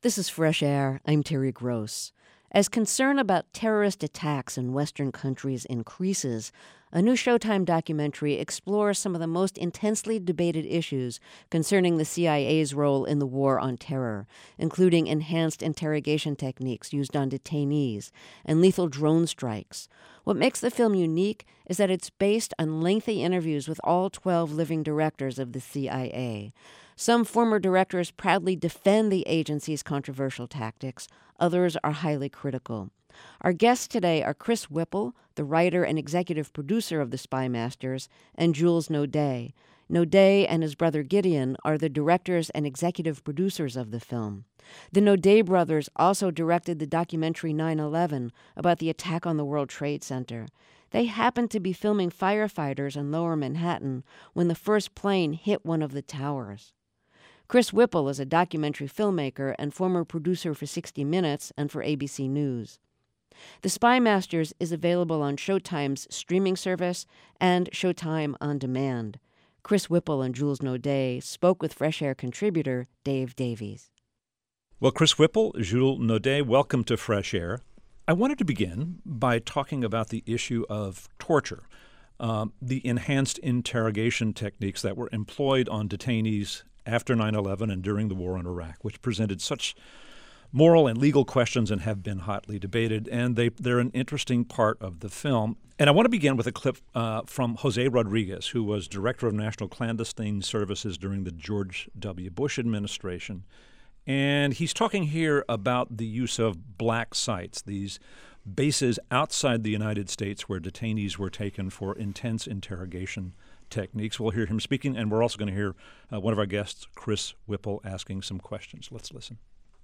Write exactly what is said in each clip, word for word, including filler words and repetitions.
This is Fresh Air. I'm Terry Gross. As concern about terrorist attacks in Western countries increases, a new Showtime documentary explores some of the most intensely debated issues concerning the C I A's role in the war on terror, including enhanced interrogation techniques used on detainees and lethal drone strikes. What makes the film unique is that it's based on lengthy interviews with all twelve living directors of the C I A. Some former directors proudly defend the agency's controversial tactics. Others are highly critical. Our guests today are Chris Whipple, the writer and executive producer of The Spy Masters, and Jules Naudet. Naudet and his brother Gideon are the directors and executive producers of the film. The Naudet brothers also directed the documentary nine eleven about the attack on the World Trade Center. They happened to be filming firefighters in Lower Manhattan when the first plane hit one of the towers. Chris Whipple is a documentary filmmaker and former producer for sixty minutes and for A B C News. The Spy Masters is available on Showtime's streaming service and Showtime On Demand. Chris Whipple and Jules Naudet spoke with Fresh Air contributor Dave Davies. Well, Chris Whipple, Jules Naudet, welcome to Fresh Air. I wanted to begin by talking about the issue of torture, um, the enhanced interrogation techniques that were employed on detainees after nine eleven and during the war in Iraq, which presented such moral and legal questions and have been hotly debated, and they, they're an interesting part of the film. And I want to begin with a clip uh, from Jose Rodriguez, who was Director of National Clandestine Services during the George W. Bush administration. And he's talking here about the use of black sites, these bases outside the United States where detainees were taken for intense interrogation techniques. We'll hear him speaking, and we're also going to hear uh, one of our guests, Chris Whipple, asking some questions. Let's listen.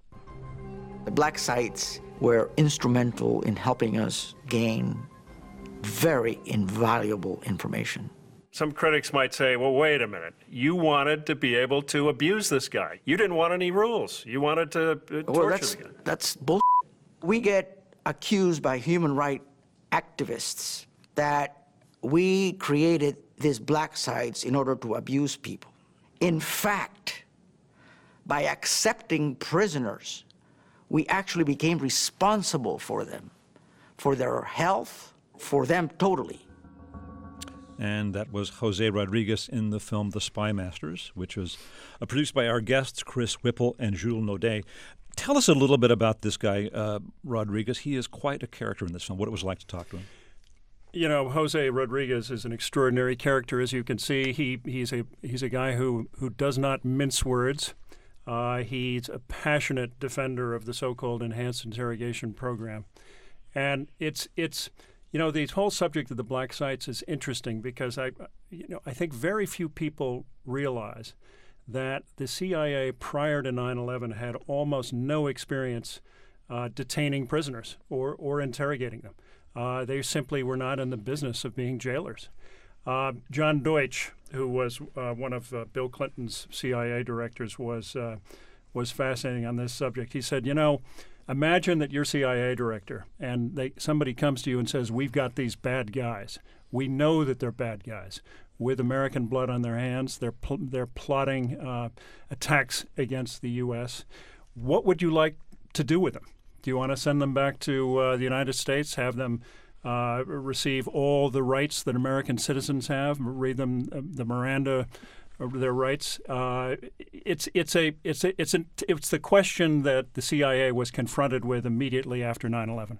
The black sites were instrumental in helping us gain very invaluable information. Some critics might say, well, wait a minute. You wanted to be able to abuse this guy. You didn't want any rules. You wanted to uh, torture well, that's, the guy. That's bullshit. We get accused by human rights activists that we created these black sites in order to abuse people. In fact, by accepting prisoners, we actually became responsible for them, for their health, for them totally. And that was Jose Rodriguez in the film The Spy Masters, which was uh, produced by our guests, Chris Whipple and Jules Naudet. Tell us a little bit about this guy, uh, Rodriguez. He is quite a character in this film, what it was like to talk to him. You know, Jose Rodriguez is an extraordinary character, as you can see. He he's a he's a guy who, who does not mince words. Uh, he's a passionate defender of the so-called enhanced interrogation program, and it's it's you know the whole subject of the black sites is interesting because I you know I think very few people realize that the C I A prior to nine eleven had almost no experience uh, detaining prisoners or or interrogating them. Uh, they simply were not in the business of being jailers. Uh, John Deutsch, who was uh, one of uh, Bill Clinton's C I A directors, was uh, was fascinating on this subject. He said, you know, imagine that you're C I A director and they, somebody comes to you and says, we've got these bad guys. We know that they're bad guys. With American blood on their hands, they're, pl- they're plotting uh, attacks against the U S. What would you like to do with them? Do you want to send them back to uh, the United States, have them uh, receive all the rights that American citizens have, read them uh, the Miranda, uh, their rights? Uh, it's it's a it's a, it's a, it's the question that the C I A was confronted with immediately after nine eleven.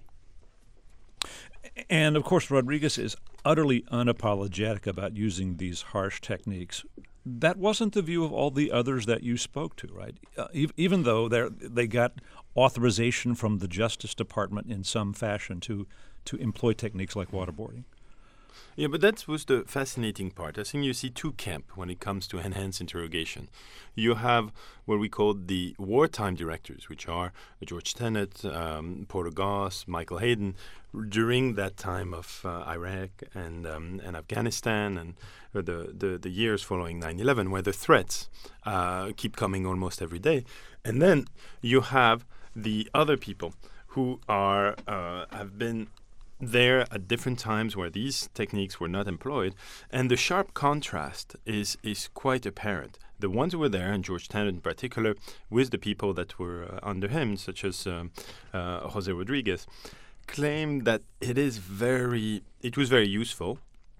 And of course, Rodriguez is utterly unapologetic about using these harsh techniques. That wasn't the view of all the others that you spoke to, right? Uh, e- even though they they got authorization from the Justice Department in some fashion to to employ techniques like waterboarding. Yeah, but that was the fascinating part. I think you see two camps when it comes to enhanced interrogation. You have what we call the wartime directors, which are George Tenet, um, Porter Goss, Michael Hayden, during that time of uh, Iraq and um, and Afghanistan and uh, the, the, the years following nine eleven, where the threats uh, keep coming almost every day. And then you have the other people who are uh, have been there at different times where these techniques were not employed, and the sharp contrast is is quite apparent. The ones who were there, and George Tenet in particular, with the people that were uh, under him, such as um, uh, Jose Rodriguez, claimed that it is very, it was very useful,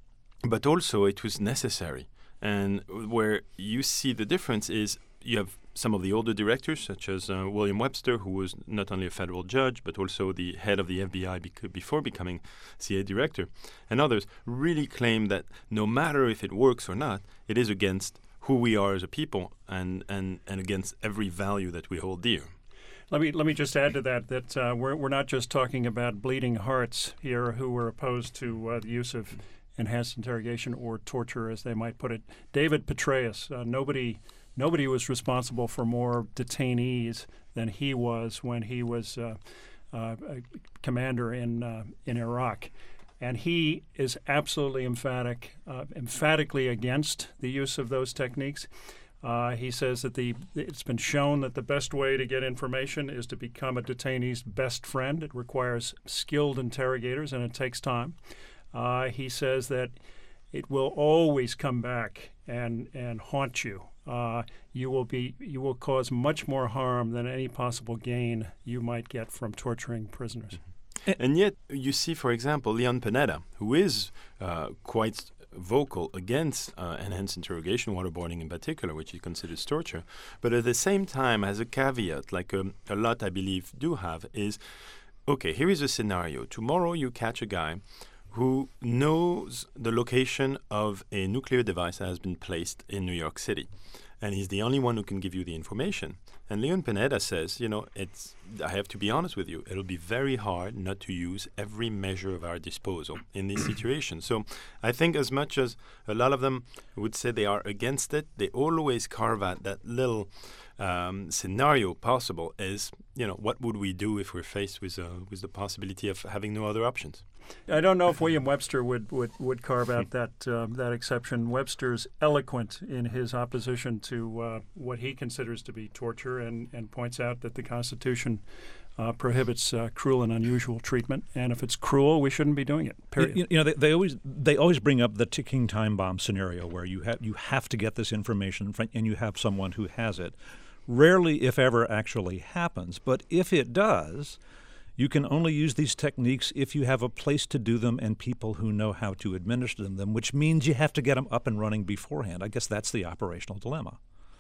but also it was necessary. And where you see the difference is you have some of the older directors, such as uh, William Webster, who was not only a federal judge, but also the head of the F B I bec- before becoming C I A director, and others really claim that no matter if it works or not, it is against who we are as a people and, and, and against every value that we hold dear. Let me let me just add to that that uh, we're we're not just talking about bleeding hearts here who were opposed to uh, the use of enhanced interrogation or torture, as they might put it. David Petraeus, uh, nobody nobody was responsible for more detainees than he was when he was uh, uh, a commander in uh, in Iraq, and he is absolutely emphatic, uh, emphatically against the use of those techniques. Uh, he says that the it's been shown that the best way to get information is to become a detainee's best friend. It requires skilled interrogators, and it takes time. Uh, he says that it will always come back and and haunt you. Uh, you will be you will cause much more harm than any possible gain you might get from torturing prisoners. Mm-hmm. And yet, you see, for example, Leon Panetta, who is uh, quite vocal against uh, enhanced interrogation, waterboarding in particular, which he considers torture, but at the same time, as a caveat, like um, a lot I believe do have, is, okay, here is a scenario. Tomorrow you catch a guy who knows the location of a nuclear device that has been placed in New York City. And he's the only one who can give you the information. And Leon Panetta says, you know, it's, I have to be honest with you, it'll be very hard not to use every measure of our disposal in this situation. So I think as much as a lot of them would say they are against it, they always carve out that little um, scenario possible is, you know, what would we do if we're faced with, uh, with the possibility of having no other options? I don't know if William Webster would, would, would carve out that um, that exception. Webster's eloquent in his opposition to uh, what he considers to be torture, and, and points out that the Constitution uh, prohibits uh, cruel and unusual treatment, and if it's cruel, we shouldn't be doing it. Period. You, you know, they, they always they always bring up the ticking time bomb scenario where you have you have to get this information and you have someone who has it. Rarely, if ever, actually happens, but if it does, you can only use these techniques if you have a place to do them and people who know how to administer them, which means you have to get them up and running beforehand. I guess that's the operational dilemma.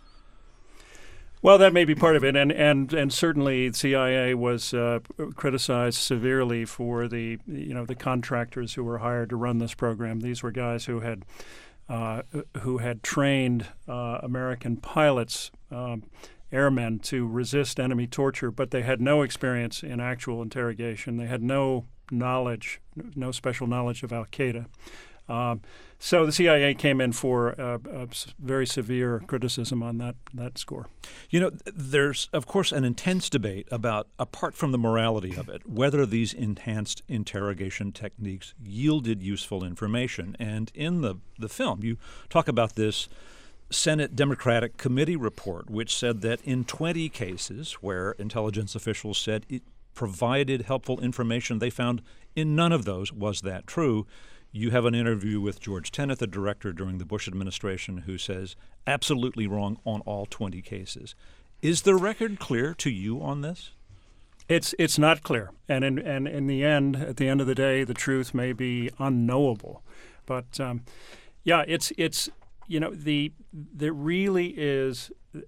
Well, that may be part of it, and and, and certainly the C I A was uh, criticized severely for the you know the contractors who were hired to run this program. These were guys who had uh, who had trained uh, American pilots. Um, airmen to resist enemy torture, but they had no experience in actual interrogation. They had no knowledge, no special knowledge of Al-Qaeda. Um, so the C I A came in for uh, a very severe criticism on that, that score. You know, there's, of course, an intense debate about, apart from the morality of it, whether these enhanced interrogation techniques yielded useful information. And in the, the film, you talk about this Senate Democratic Committee report, which said that in twenty cases where intelligence officials said it provided helpful information, they found in none of those was that true. You have an interview with George Tenet, the director during the Bush administration, who says absolutely wrong on all twenty cases. Is the record clear to you on this? It's it's not clear, and in and in the end, at the end of the day, the truth may be unknowable. But um, yeah, it's it's. You know, the there really is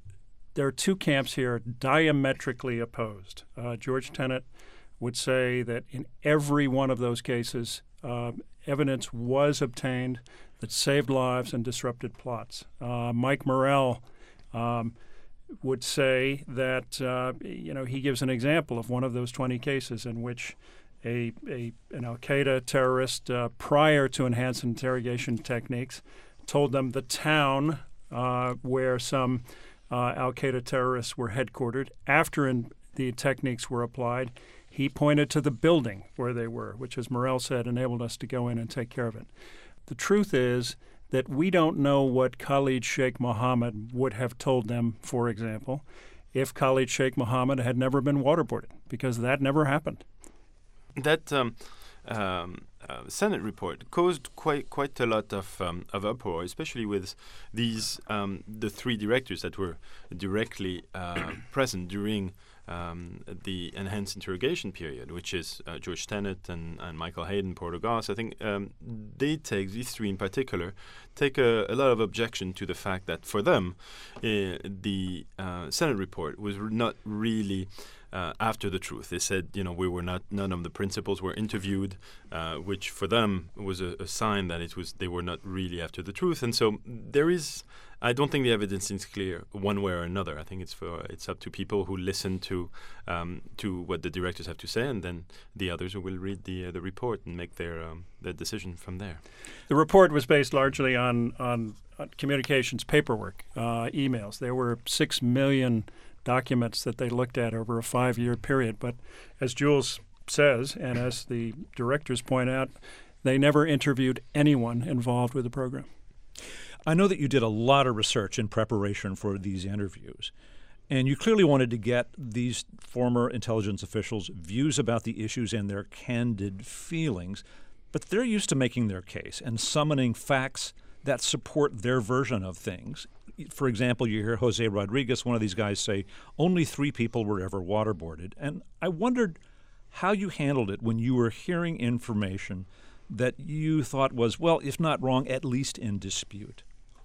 – there are two camps here diametrically opposed. Uh, George Tenet would say that in every one of those cases, uh, evidence was obtained that saved lives and disrupted plots. Uh, Mike Morell um, would say that, uh, you know, he gives an example of one of those twenty cases in which a, a an Al-Qaeda terrorist, uh, prior to enhanced interrogation techniques, told them the town uh, where some uh, Al-Qaeda terrorists were headquartered. After in, the techniques were applied, he pointed to the building where they were, which, as Morell said, enabled us to go in and take care of it. The truth is that we don't know what Khalid Sheikh Mohammed would have told them, for example, if Khalid Sheikh Mohammed had never been waterboarded, because that never happened. That um, um, uh, Senate report caused quite quite a lot of um, of uproar, especially with these um, the three directors that were directly uh, present during um, the enhanced interrogation period, which is uh, George Tenet and, and Michael Hayden, Porter Goss. I think um, they take, these three in particular, take a, a lot of objection to the fact that for them, uh, the uh, Senate report was r- not really Uh, after the truth. They said, you know, we were not, none of the principals were interviewed, uh, which for them was a, a sign that it was they were not really after the truth. And so there is, I don't think the evidence is clear one way or another. I think it's for it's up to people who listen to um, to what the directors have to say, and then the others who will read the uh, the report and make their um, their decision from there. The report was based largely on on, on communications paperwork, uh, emails. There were six million documents that they looked at over a five-year period. But as Jules says, and as the directors point out, they never interviewed anyone involved with the program. I know that you did a lot of research in preparation for these interviews, and you clearly wanted to get these former intelligence officials' views about the issues and their candid feelings, but they're used to making their case and summoning facts that support their version of things. For example, you hear Jose Rodriguez, one of these guys, say only three people were ever waterboarded. And I wondered how you handled it when you were hearing information that you thought was, well, if not wrong, at least in dispute.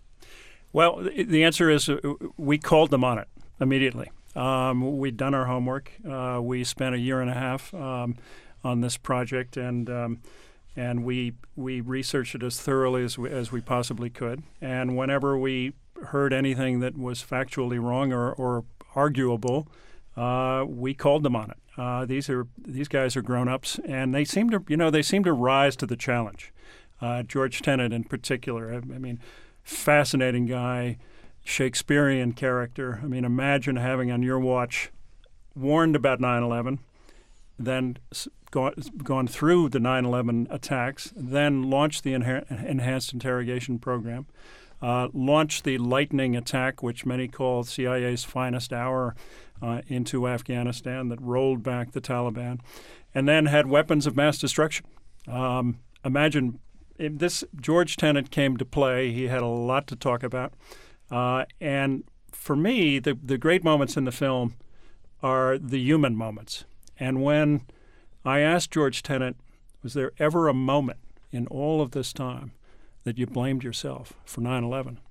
Well, the answer is uh, we called them on it immediately. Um, we'd done our homework. Uh, we spent a year and a half um, on this project, and um, and we we researched it as thoroughly as we, as we possibly could. And whenever we heard anything that was factually wrong or, or arguable, uh, we called them on it. Uh, these are these guys are grown-ups, and they seem to you know they seem to rise to the challenge. Uh, George Tenet in particular. I, I mean, fascinating guy, Shakespearean character. I mean, imagine having on your watch warned about nine eleven, then gone, gone through the nine eleven attacks, then launched the enha- enhanced interrogation program, uh, launched the lightning attack, which many call C I A's finest hour, uh, into Afghanistan that rolled back the Taliban, and then had weapons of mass destruction. Um, imagine if this George Tenet came to play. He had a lot to talk about. Uh, and for me, the, the great moments in the film are the human moments. And when I asked George Tenet, was there ever a moment in all of this time that you blamed yourself for nine eleven?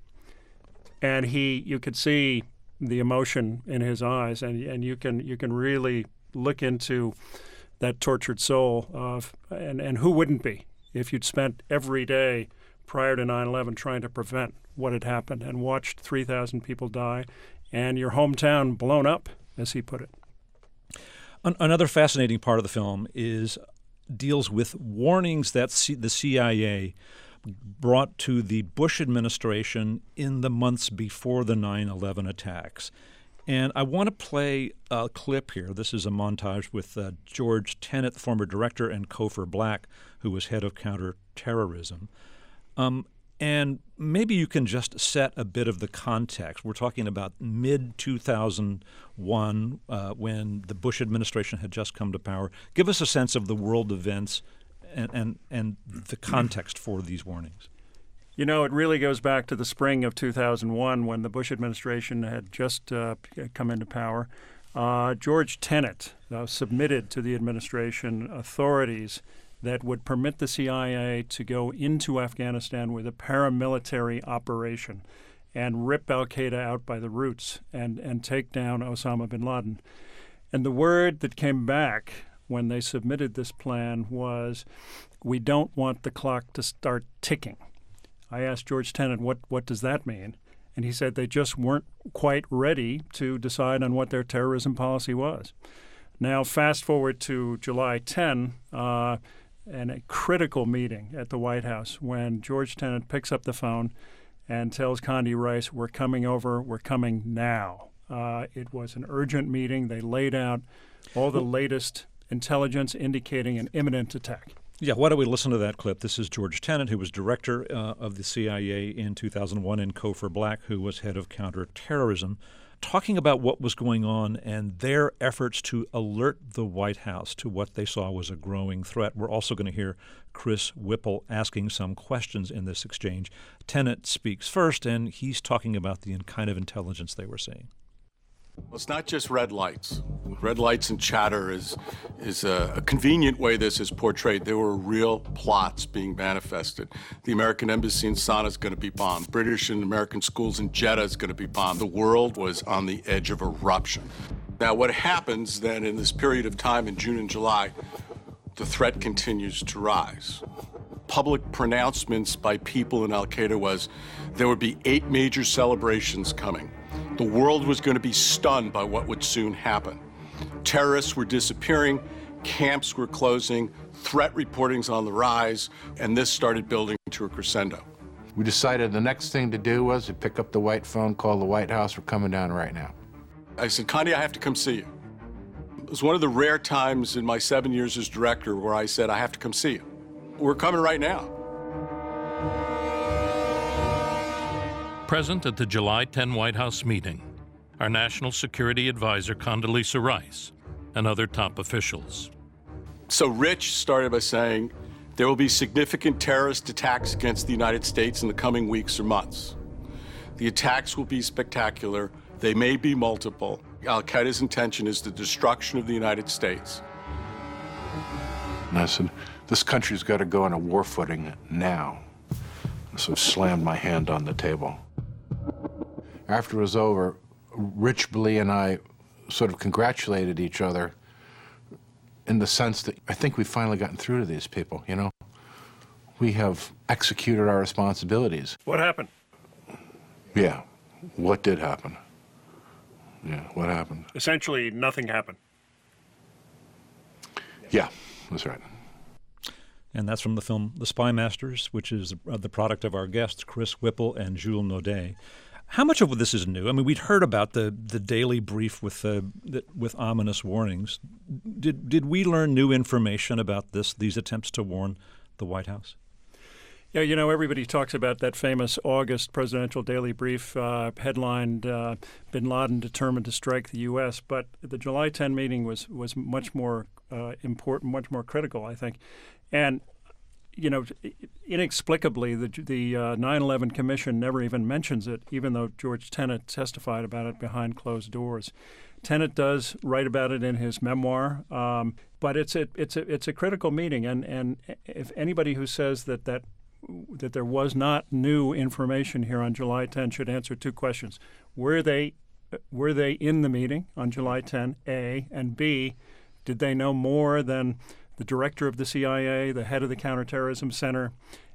And he, you could see the emotion in his eyes, and and you can you can really look into that tortured soul of, and, and who wouldn't be if you'd spent every day prior to nine eleven trying to prevent what had happened and watched three thousand people die and your hometown blown up, as he put it. An- another fascinating part of the film is deals with warnings that C- the C I A brought to the Bush administration in the months before the nine eleven attacks. And I want to play a clip here. This is a montage with uh, George Tenet, the former director, and Cofer Black, who was head of counterterrorism. Um, and maybe you can just set a bit of the context. We're talking about mid two thousand one, uh, when the Bush administration had just come to power. Give us a sense of the world events and, and, and the context for these warnings. You know, it really goes back to the spring of two thousand one when the Bush administration had just uh, come into power. Uh, George Tenet uh, submitted to the administration authorities that would permit the C I A to go into Afghanistan with a paramilitary operation and rip al-Qaeda out by the roots and, and take down Osama bin Laden. And the word that came back when they submitted this plan was, we don't want the clock to start ticking. I asked George Tenet, what, what does that mean? And he said they just weren't quite ready to decide on what their terrorism policy was. Now, fast forward to July tenth, uh, and a critical meeting at the White House when George Tenet picks up the phone and tells Condi Rice, we're coming over, we're coming now. Uh, it was an urgent meeting. They laid out all the latest intelligence indicating an imminent attack. Yeah, why don't we listen to that clip? This is George Tenet, who was director uh, of the C I A in two thousand one, and Cofer Black, who was head of counterterrorism. talking about what was going on and their efforts to alert the White House to what they saw was a growing threat. We're also going to hear Chris Whipple asking some questions in this exchange. Tenet speaks first, and he's talking about the kind of intelligence they were seeing. Well, it's not just red lights. Red lights and chatter is is a, a convenient way this is portrayed. There were real plots being manifested. The American embassy in Sana'a is going to be bombed. British and American schools in Jeddah is going to be bombed. The world was on the edge of eruption. Now, what happens then in this period of time in June and July, the threat continues to rise. Public pronouncements by people in Al-Qaeda was there would be eight major celebrations coming. The world was going to be stunned by what would soon happen. Terrorists were disappearing, camps were closing, threat reporting's on the rise, and this started building to a crescendo. We decided the next thing to do was to pick up the white phone, call the White House, we're coming down right now. I said, Condi, I have to come see you. It was one of the rare times in my seven years as director where I said, I have to come see you. We're coming right now. Present at the July tenth White House meeting are National Security Advisor Condoleezza Rice and other top officials. So Rich started by saying, there will be significant terrorist attacks against the United States in the coming weeks or months. The attacks will be spectacular. They may be multiple. Al-Qaeda's intention is the destruction of the United States. And I said, this country's got to go on a war footing now. So I slammed my hand on the table. After it was over, Rich Blee and I sort of congratulated each other in the sense that I think we've finally gotten through to these people, you know? We have executed our responsibilities. What happened? Yeah, what did happen? Yeah, what happened? Essentially, nothing happened. Yeah, that's right. And that's from the film The Spy Masters, which is the product of our guests, Chris Whipple and Jules Naudet. How much of this is new? I mean, we'd heard about the, the daily brief with uh, the, with ominous warnings. Did did we learn new information about this? These attempts to warn the White House? Yeah, you know, everybody talks about that famous August presidential daily brief uh, headlined uh, "Bin Laden determined to strike the U S" But the July tenth meeting was was much more uh, important, much more critical, I think, and. You know, inexplicably, the the uh, nine eleven Commission never even mentions it, even though George Tenet testified about it behind closed doors. Tenet does write about it in his memoir, um, but it's a it's a it's a critical meeting, and, and if anybody who says that that that there was not new information here on July tenth should answer two questions: were they were they in the meeting on July tenth? A, and B, did they know more than the director of the C I A, the head of the Counterterrorism Center,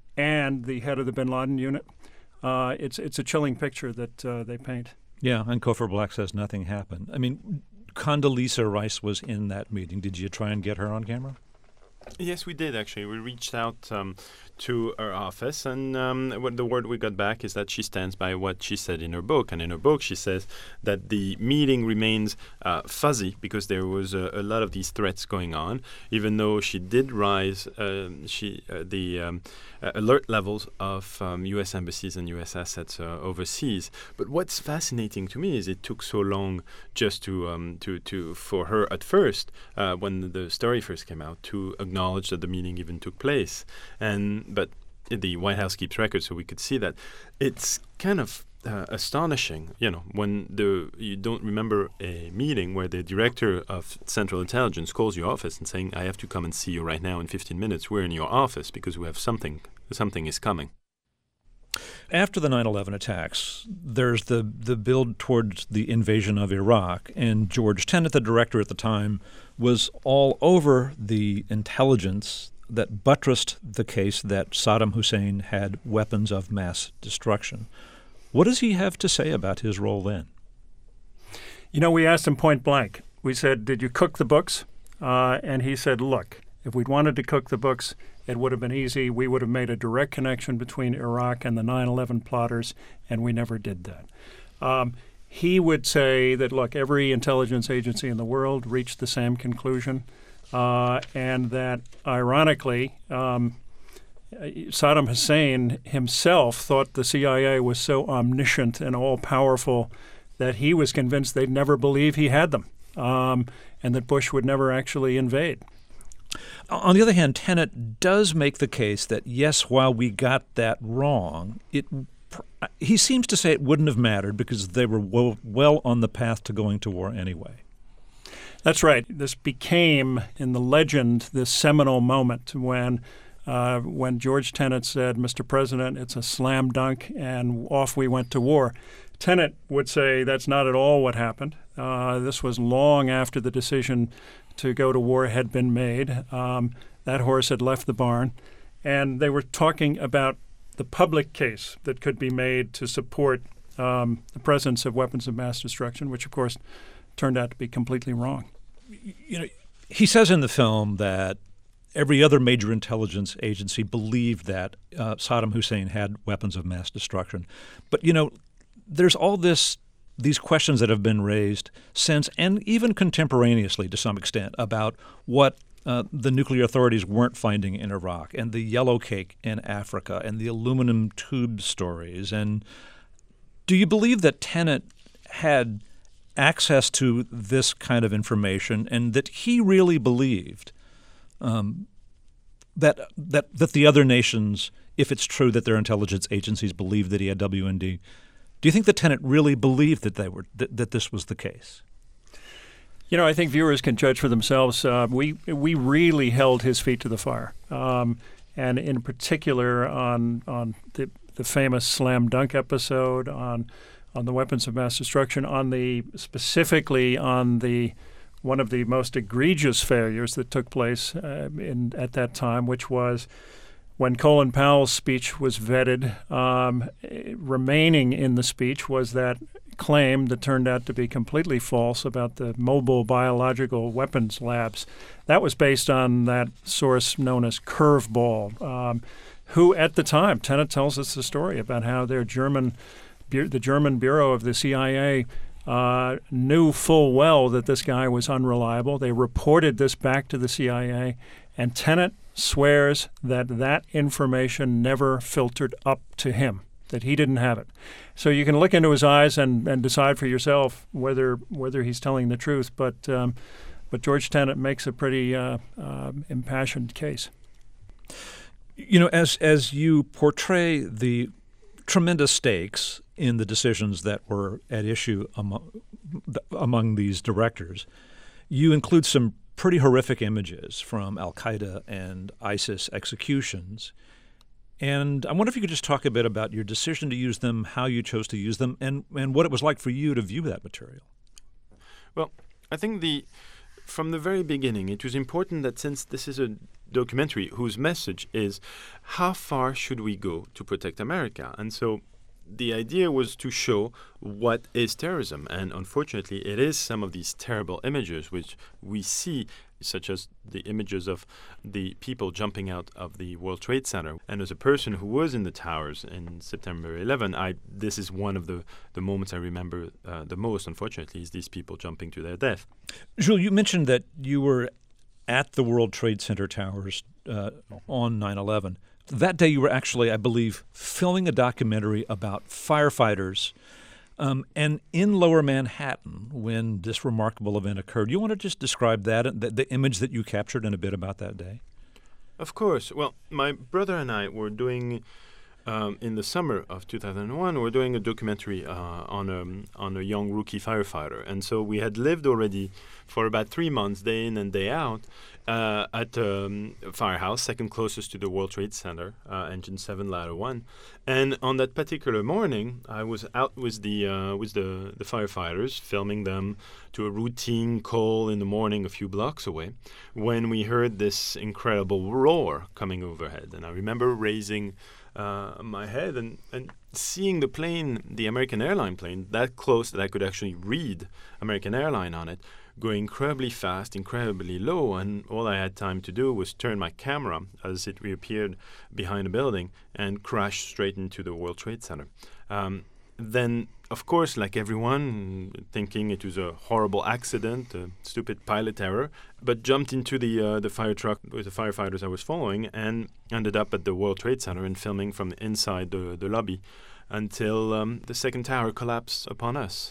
and the head of the Bin Laden unit? Uh, it's it's a chilling picture that uh, they paint. Yeah, and Cofer Black says nothing happened. I mean, Condoleezza Rice was in that meeting. Did you try and get her on camera? Yes, we did, actually. We reached out um, to her office, and um, what the word we got back is that she stands by what she said in her book. And in her book, she says that the meeting remains uh, fuzzy because there was a, a lot of these threats going on, even though she did rise uh, she uh, the um, uh, alert levels of um, U S embassies and U S assets uh, overseas. But what's fascinating to me is it took so long just to um, to to for her at first, uh, when the story first came out, to acknowledge that the meeting even took place. And but the White House keeps records, so we could see that. It's kind of uh, astonishing, you know, when the you don't remember a meeting where the director of Central Intelligence calls your office and saying, "I have to come and see you right now in fifteen minutes. We're in your office because we have something. Something is coming." After the nine eleven attacks, there's the, the build towards the invasion of Iraq, and George Tenet, the director at the time, was all over the intelligence that buttressed the case that Saddam Hussein had weapons of mass destruction. What does he have to say about his role then? You know, we asked him point blank. We said, did you cook the books? Uh, and he said, look, if we'd wanted to cook the books, it would have been easy. We would have made a direct connection between Iraq and the nine eleven plotters, and we never did that. Um, he would say that, look, every intelligence agency in the world reached the same conclusion, uh, and that, ironically, um, Saddam Hussein himself thought the C I A was so omniscient and all-powerful that he was convinced they'd never believe he had them, um, and that Bush would never actually invade. On the other hand, Tenet does make the case that, yes, while we got that wrong, it he seems to say it wouldn't have mattered because they were well, well on the path to going to war anyway. That's right. This became, in the legend, this seminal moment when uh, when George Tenet said, Mister President, it's a slam dunk, and off we went to war. Tenet would say that's not at all what happened. Uh, this was long after the decision to go to war had been made. Um, that horse had left the barn, and they were talking about the public case that could be made to support um, the presence of weapons of mass destruction, which, of course, turned out to be completely wrong. You know, he says in the film that every other major intelligence agency believed that uh, Saddam Hussein had weapons of mass destruction. But, you know, there's all this these questions that have been raised since, and even contemporaneously to some extent, about what uh, the nuclear authorities weren't finding in Iraq, and the yellow cake in Africa, and the aluminum tube stories. And do you believe that Tenet had access to this kind of information, and that he really believed um, that that that the other nations, if it's true that their intelligence agencies believed that he had W M D, do you think that Tenet really believed that they were that, that this was the case? You know, I think viewers can judge for themselves. Uh, we we really held his feet to the fire, um, and in particular on on the the famous slam dunk episode, on on the weapons of mass destruction, on the specifically on the one of the most egregious failures that took place uh, in at that time, which was when Colin Powell's speech was vetted. Um, remaining in the speech was that claim that turned out to be completely false about the mobile biological weapons labs. That was based on that source known as Curveball, um, who at the time, Tenet tells us the story about how their German, the German Bureau of the C I A uh, knew full well that this guy was unreliable. They reported this back to the C I A, and Tenet swears that that information never filtered up to him, that he didn't have it. So you can look into his eyes and, and decide for yourself whether whether he's telling the truth. But um, but George Tenet makes a pretty uh, uh, impassioned case. You know, as as you portray the tremendous stakes in the decisions that were at issue among among these directors, you include some pretty horrific images from Al-Qaeda and ISIS executions. And I wonder if you could just talk a bit about your decision to use them, how you chose to use them, and, and what it was like for you to view that material. Well, I think the from the very beginning, it was important that since this is a documentary whose message is how far should we go to protect America? And so the idea was to show what is terrorism. And unfortunately, it is some of these terrible images which we see, such as the images of the people jumping out of the World Trade Center. And as a person who was in the towers in September eleventh, I, this is one of the, the moments I remember uh, the most, unfortunately, is these people jumping to their death. Jules, you mentioned that you were at the World Trade Center towers uh, on nine eleven. That day you were actually, I believe, filming a documentary about firefighters um, and in Lower Manhattan when this remarkable event occurred. You want to just describe that, the, the image that you captured, and a bit about that day? Of course. Well, my brother and I were doing, um, in the summer of two thousand one, we were doing a documentary uh, on, a, on a young rookie firefighter. And so we had lived already for about three months, day in and day out, Uh, at um, a firehouse, second closest to the World Trade Center, uh, Engine seven, Ladder one. And on that particular morning, I was out with the uh, with the, the firefighters, filming them to a routine call in the morning a few blocks away, when we heard this incredible roar coming overhead. And I remember raising uh, my head and, and seeing the plane, the American airline plane, that close that I could actually read American Airline on it, going incredibly fast, incredibly low, and all I had time to do was turn my camera as it reappeared behind a building and crash straight into the World Trade Center. Um, then, of course, like everyone, thinking it was a horrible accident, a stupid pilot error, but jumped into the uh, the fire truck with the firefighters I was following and ended up at the World Trade Center and filming from inside the, the lobby until um, the second tower collapsed upon us.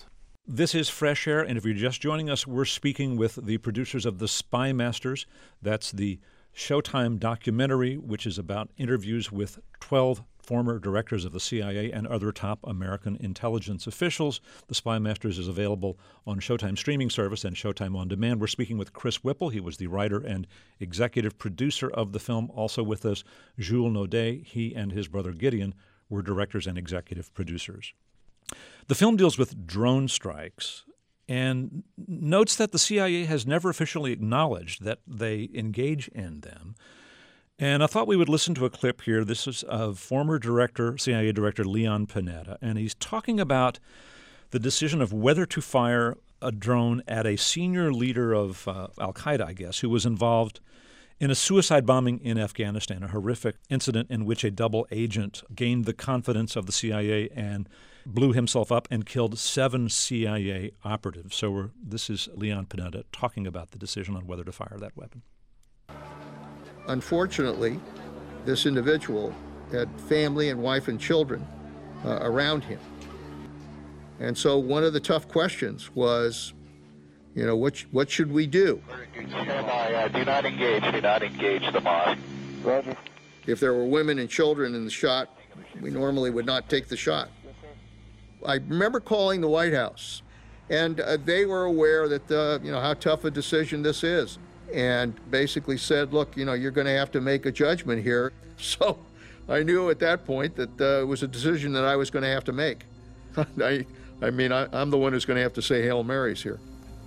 This is Fresh Air, and if you're just joining us, we're speaking with the producers of The Spy Masters. That's the Showtime documentary, which is about interviews with twelve former directors of the C I A and other top American intelligence officials. The Spy Masters is available on Showtime streaming service and Showtime On Demand. We're speaking with Chris Whipple. He was the writer and executive producer of the film. Also with us, Jules Naudet. He and his brother Gideon were directors and executive producers. The film deals with drone strikes and notes that the C I A has never officially acknowledged that they engage in them. And I thought we would listen to a clip here. This is of former director, C I A director Leon Panetta, and he's talking about the decision of whether to fire a drone at a senior leader of uh, al-Qaeda, I guess, who was involved in a suicide bombing in Afghanistan, a horrific incident in which a double agent gained the confidence of the C I A and blew himself up and killed seven C I A operatives. So we're, this is Leon Panetta talking about the decision on whether to fire that weapon. Unfortunately, this individual had family and wife and children uh, around him. And so one of the tough questions was, you know, what, sh- what should we do? Stand by, uh, do not engage, do not engage the mosque. Roger. If there were women and children in the shot, we normally would not take the shot. I remember calling the White House, and uh, they were aware that, uh, you know, how tough a decision this is, and basically said, look, you know, you're going to have to make a judgment here. So I knew at that point that uh, it was a decision that I was going to have to make. I, I mean, I, I'm the one who's going to have to say Hail Marys here.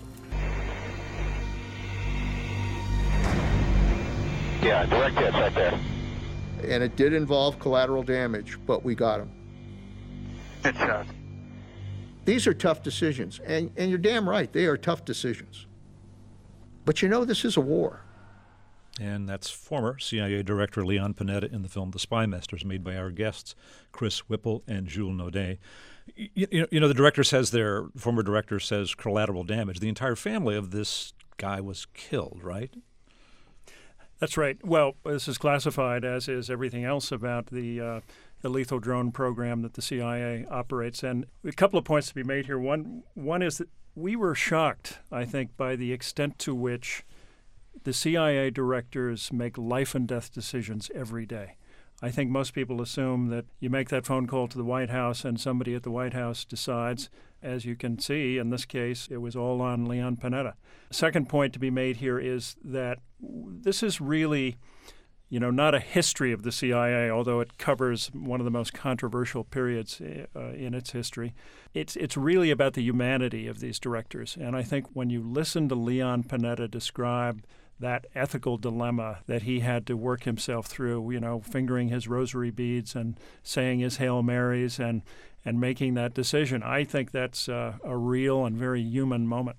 Yeah, direct hits right there. And it did involve collateral damage, but we got him. Good shot. These are tough decisions, and, and you're damn right, they are tough decisions. But you know, this is a war. And that's former C I A Director Leon Panetta in the film The Spy Masters, made by our guests, Chris Whipple and Jules Naudet. You, you, you know, the director says there, former director says collateral damage. The entire family of this guy was killed, right? That's right. Well, this is classified, as is everything else about the uh, the lethal drone program that the C I A operates. And a couple of points to be made here. One, one is that we were shocked, I think, by the extent to which the C I A directors make life and death decisions every day. I think most people assume that you make that phone call to the White House and somebody at the White House decides. As you can see, in this case, it was all on Leon Panetta. Second point to be made here is that this is really, you know, not a history of the C I A, although it covers one of the most controversial periods uh, in its history. It's it's really about the humanity of these directors. And I think when you listen to Leon Panetta describe that ethical dilemma that he had to work himself through, you know, fingering his rosary beads and saying his Hail Marys and, and making that decision, I think that's uh, a real and very human moment.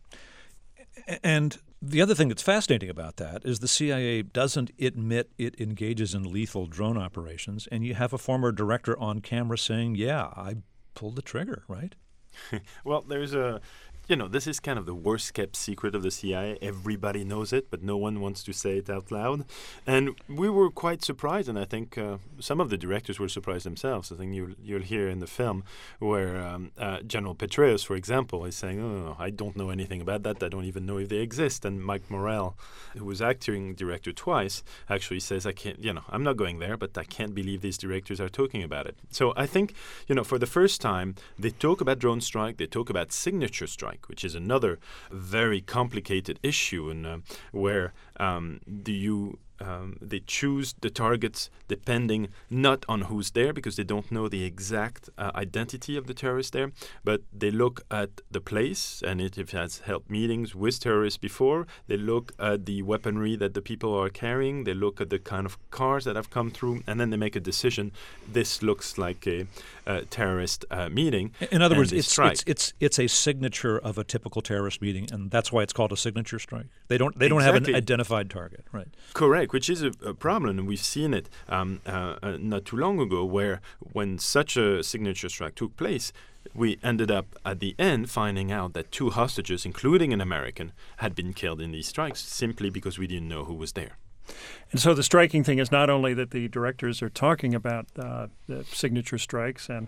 And the other thing that's fascinating about that is the C I A doesn't admit it engages in lethal drone operations, and you have a former director on camera saying, yeah, I pulled the trigger, right? Well, there's a... You know, this is kind of the worst-kept secret of the C I A. Everybody knows it, but no one wants to say it out loud. And we were quite surprised, and I think uh, some of the directors were surprised themselves. I think you'll, you'll hear in the film where um, uh, General Petraeus, for example, is saying, oh, I don't know anything about that. I don't even know if they exist. And Mike Morrell, who was acting director twice, actually says, I can't, you know, I'm not going there, but I can't believe these directors are talking about it. So I think, you know, for the first time, they talk about drone strike, they talk about signature strike, which is another very complicated issue, and uh, where um, do you um, they choose the targets depending not on who's there, because they don't know the exact uh, identity of the terrorist there, but they look at the place, and it, if it has held meetings with terrorists before, they look at the weaponry that the people are carrying, they look at the kind of cars that have come through, and then they make a decision. This looks like a, a terrorist uh, meeting. In other words, it's, it's it's it's a signature of a typical terrorist meeting, and that's why it's called a signature strike. They don't they don't Exactly. have an identified target, right? Correct, which is a, a problem, and we've seen it um, uh, uh, not too long ago, where when such a signature strike took place, we ended up at the end finding out that two hostages, including an American, had been killed in these strikes simply because we didn't know who was there. And so the striking thing is not only that the directors are talking about uh, the signature strikes and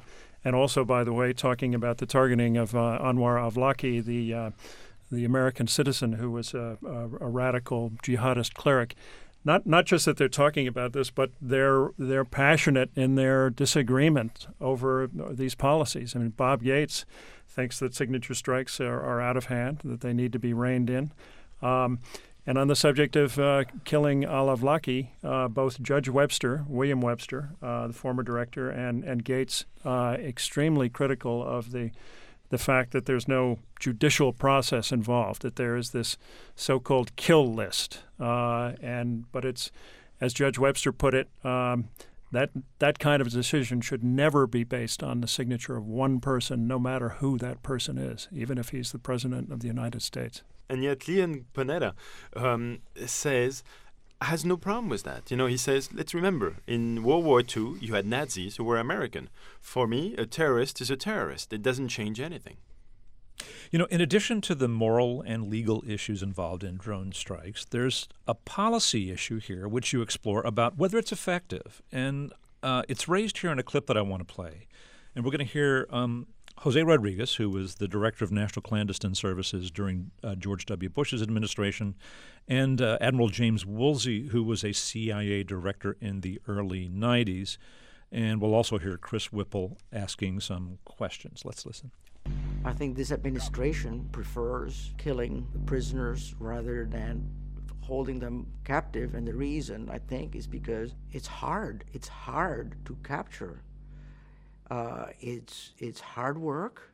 and also, by the way, talking about the targeting of uh, Anwar Awlaki, the uh, the American citizen who was a, a, a radical jihadist cleric. Not not just that they're talking about this, but they're they're passionate in their disagreement over these policies. I mean, Bob Gates thinks that signature strikes are, are out of hand, that they need to be reined in. Um, and on the subject of uh, killing al-Awlaki, uh, both Judge Webster, William Webster, uh, the former director, and and Gates, uh, extremely critical of the the fact that there's no judicial process involved, that there is this so-called kill list. Uh, and but it's, as Judge Webster put it, um, that that kind of decision should never be based on the signature of one person, no matter who that person is, even if he's the President of the United States. And yet Leon Panetta um, says, has no problem with that. You know, he says, let's remember, in World War Two, you had Nazis who were American. For me, a terrorist is a terrorist. It doesn't change anything. You know, in addition to the moral and legal issues involved in drone strikes, there's a policy issue here which you explore about whether it's effective. And uh, it's raised here in a clip that I want to play. And we're going to hear um, Jose Rodriguez, who was the director of National Clandestine Services during uh, George W. Bush's administration, and uh, Admiral James Woolsey, who was a C I A director in the early nineties. And we'll also hear Chris Whipple asking some questions. Let's listen. I think this administration prefers killing the prisoners rather than holding them captive. And the reason, I think, is because it's hard. It's hard to capture. Uh, it's it's hard work,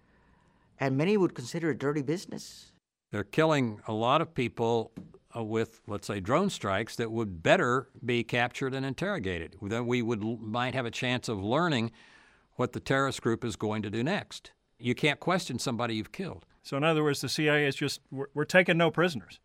and many would consider it dirty business. They're killing a lot of people uh, with, let's say, drone strikes that would better be captured and interrogated. Then we would might have a chance of learning what the terrorist group is going to do next. You can't question somebody you've killed. So in other words, the C I A is just, we're, we're taking no prisoners.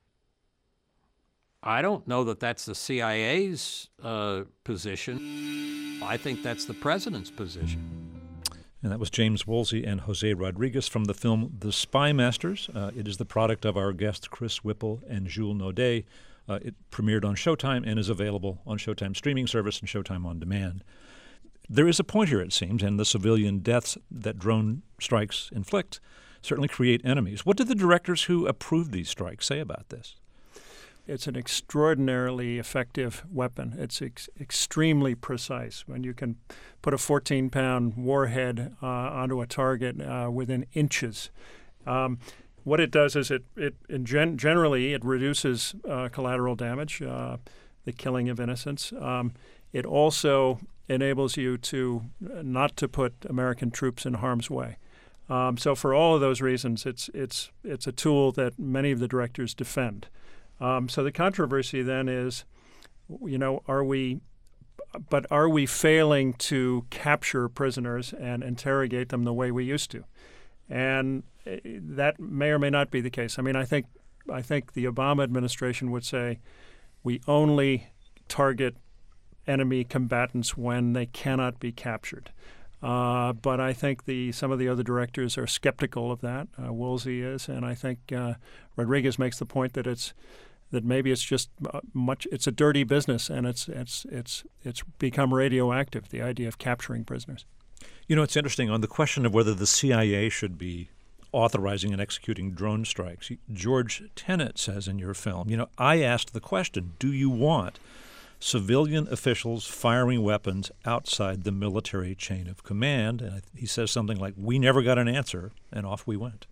I don't know that that's the C I A's uh, position. I think that's the president's position. And that was James Woolsey and Jose Rodriguez from the film The Spy Masters. Uh, it is the product of our guests Chris Whipple and Jules Naudet. Uh, it premiered on Showtime and is available on Showtime streaming service and Showtime On Demand. There is a point here, it seems, and the civilian deaths that drone strikes inflict certainly create enemies. What did the directors who approved these strikes say about this? It's an extraordinarily effective weapon. It's ex- extremely precise. When you can put a fourteen-pound warhead uh, onto a target uh, within inches. Um, what it does is it, it, it gen- generally it reduces uh, collateral damage, uh, the killing of innocents. Um, it also enables you to not to put American troops in harm's way. Um, so for all of those reasons, it's it's it's a tool that many of the directors defend. Um, so the controversy then is, you know, are we, but are we failing to capture prisoners and interrogate them the way we used to? And that may or may not be the case. I mean, I think I think the Obama administration would say we only target enemy combatants when they cannot be captured. Uh, but I think the some of the other directors are skeptical of that. Uh, Woolsey is, and I think uh, Rodriguez makes the point that it's that maybe it's just much. It's a dirty business, and it's it's it's it's become radioactive. The idea of capturing prisoners. You know, it's interesting on the question of whether the C I A should be authorizing and executing drone strikes. George Tenet says in your film, you know, I asked the question: do you want civilian officials firing weapons outside the military chain of command? And he says something like, we never got an answer, and off we went.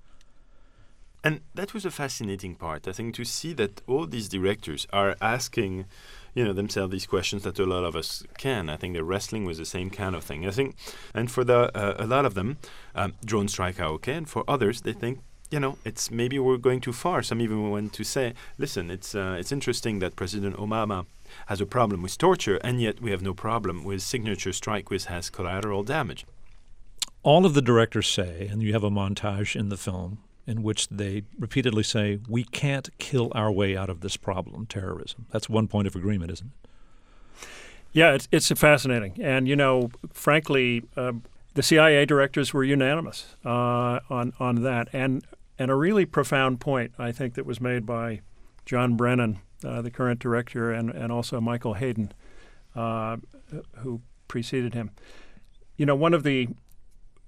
And that was a fascinating part, I think, to see that all these directors are asking, you know, themselves these questions that a lot of us can. I think they're wrestling with the same kind of thing. I think, and for the uh, a lot of them, um, drone strike are okay, and for others, they think, you know, it's maybe we're going too far. Some even went to say, listen, it's uh, it's interesting that President Obama has a problem with torture, and yet we have no problem with signature strike, which has collateral damage. All of the directors say, and you have a montage in the film in which they repeatedly say, we can't kill our way out of this problem, terrorism. That's one point of agreement, isn't it? Yeah, it's, it's fascinating. And, you know, frankly, uh, the C I A directors were unanimous uh, on, on that. And, and a really profound point, I think, that was made by John Brennan, uh, the current director, and, and also Michael Hayden, uh, who preceded him. You know, one of the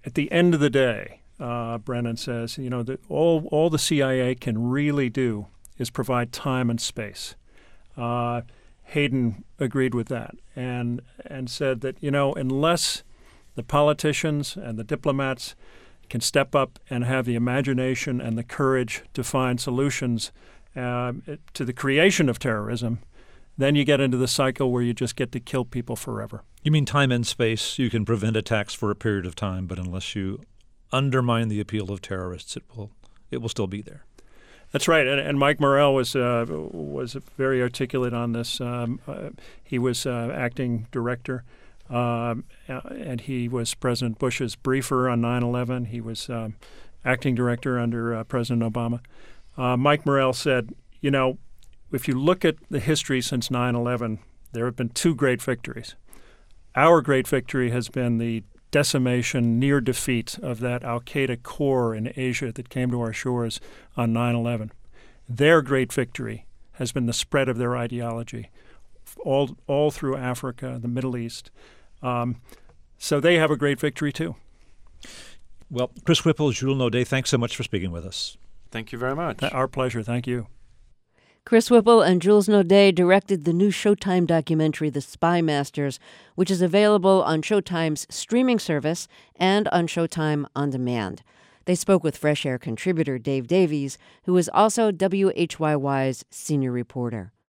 at the end of the day, uh, Brennan says, you know, that all, all the C I A can really do is provide time and space. Uh, Hayden agreed with that and and said that, you know, unless the politicians and the diplomats can step up and have the imagination and the courage to find solutions uh, to the creation of terrorism, then you get into the cycle where you just get to kill people forever. You mean time and space? You can prevent attacks for a period of time, but unless you undermine the appeal of terrorists, it will it will still be there. That's right, and, and Mike Morrell was uh, was very articulate on this. Um, uh, he was uh, acting director, um, and he was President Bush's briefer on nine eleven. He was um, acting director under uh, President Obama. Uh, Mike Morrell said, you know, if you look at the history since nine eleven, there have been two great victories. Our great victory has been the decimation, near defeat of that al-Qaeda core in Asia that came to our shores on nine eleven. Their great victory has been the spread of their ideology all all through Africa, the Middle East. Um, so they have a great victory too. Well, Chris Whipple, Jules Naudet, thanks so much for speaking with us. Thank you very much. Our pleasure. Thank you. Chris Whipple and Jules Naudet directed the new Showtime documentary, The Spy Masters, which is available on Showtime's streaming service and on Showtime On Demand. They spoke with Fresh Air contributor Dave Davies, who is also W H Y Y's senior reporter.